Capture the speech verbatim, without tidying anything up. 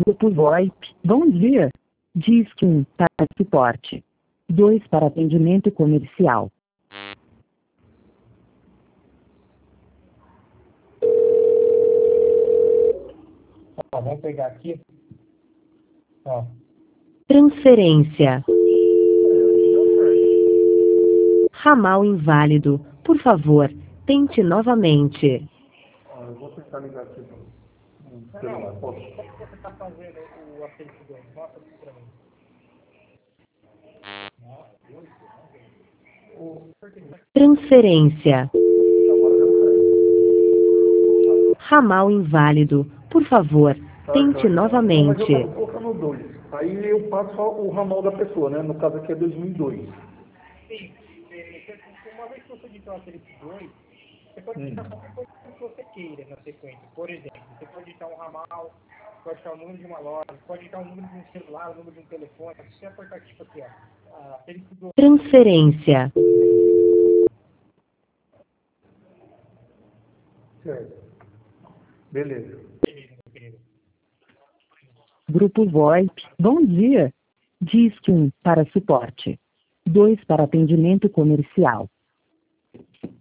Grupo VoIP, bom dia. Disque um para suporte. dois para atendimento comercial. Ó, vamos pegar aqui. Ó. Transferência. Ramal inválido. Por favor, tente novamente. Ó, eu vou tentar ligar aqui no celular. Posso? Como você está fazendo o aperto? Mostra aqui para mim. Transferência. Ramal inválido. Por favor, tente novamente. Não, mas eu estava colocando dois. Aí eu passo só o ramal da pessoa, né? No caso aqui é dois mil e dois. Sim. Uma vez que você digitar aquele dois, você pode digitar hum. qualquer coisa que você queira na sequência. Por exemplo, você pode digitar um ramal, pode digitar o número de uma loja, pode digitar o número de um celular, o número de um telefone. Se você apertar tipo aqui, ó. Aquele dois. Transferência. Certo. Beleza. Grupo VoIP, bom dia. Disque um para suporte. dois para atendimento comercial.